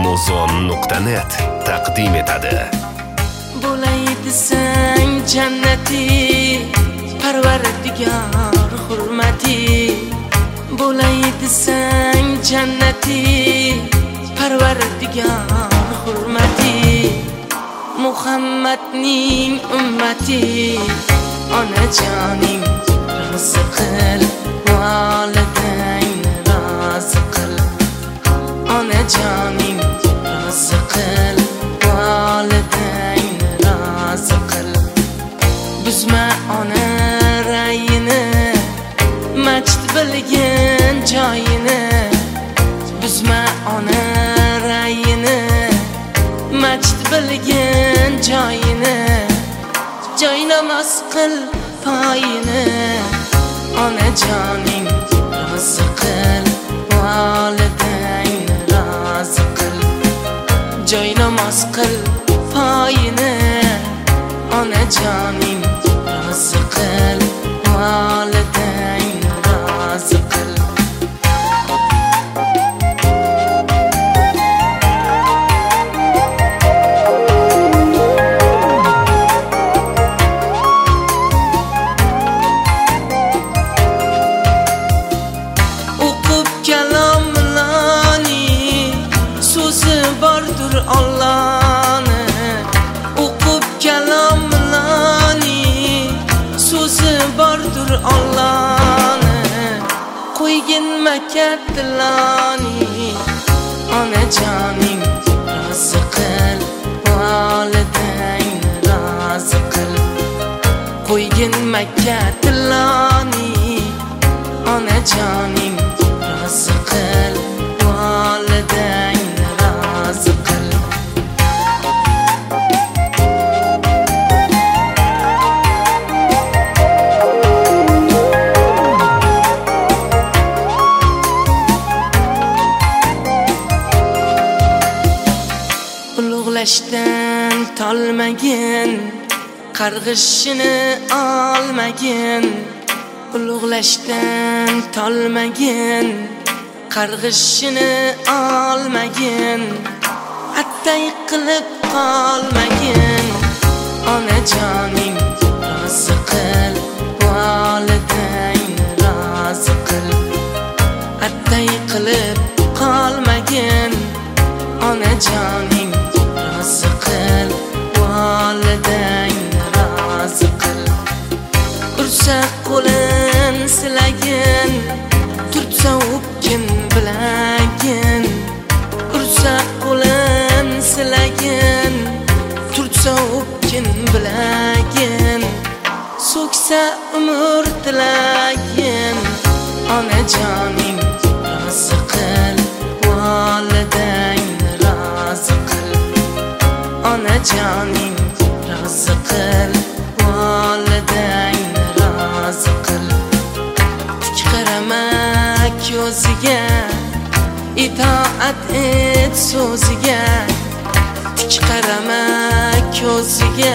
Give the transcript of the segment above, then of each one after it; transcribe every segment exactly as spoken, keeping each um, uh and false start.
amazon nuqta net taqdim etadi. Bo'lay desang jannati, Parvardigor hurmati. Bo'lay desang jannati, Parvardigor hurmati. Muhammadning ummati, onajoning rozi qil, volidangni rozi qil. Onajoning rozi qil, volidangni rozi qil. Buzma ona rayini, majd bilgin joyini. Buzma ona rayini, majd bilgin joyini. Joy namoz qil poyini. Onajoning rozi qil, volidangni rozi qil. Joy namoz qil poyini. Onajoning rozi qil, volidangni rozi qil. Allah'ını o'qib kalomlani, so'zi bordir Allah'ını qo'ygin makatlani. Onajoning rozi qil, volidangni rozi qil. Qo'ygin makatlani. Onajoning rozi qil, volidangni rozi qil. Ulug'lashdan tolmagin, qarg'ishini olmagin. Ulug'lashdan tolmagin, qarg'ishini olmagin. Attay qilib qolmagin. Onajoning rozi qil, volidangni rozi qil. Attay qilib qolmagin. Onajoning rozi qil, volidangni rozi qil. Ursa qo'lin silagin, turtsa o'pgin bilagin. Ursa qo'lin silagin, turtsa o'pgin bilagin. So'ksa umr tilagin. Onajoning rozi qil, volidangni rozi qil. Onajoning rozi qil, volidangni rozi qil. Tik qarama ko'ziga, itoat et so'ziga. Tik qarama ko'ziga,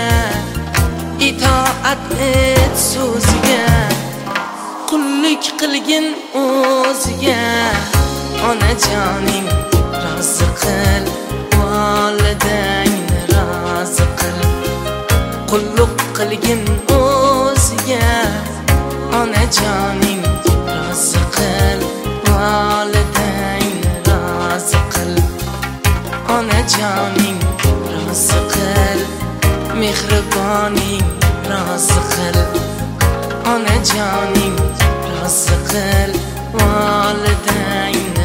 itoat et so'ziga. Qullik qilgin o'ziga. Onajoning rozi qil, volidangni rozi qil. Qulluq qilgin o'ziga. Onajoning rozi qil, volidangni rozi qil. Onajoning rozi qil, mehriboning rozi qil. Onajoning rozi qil, volidangni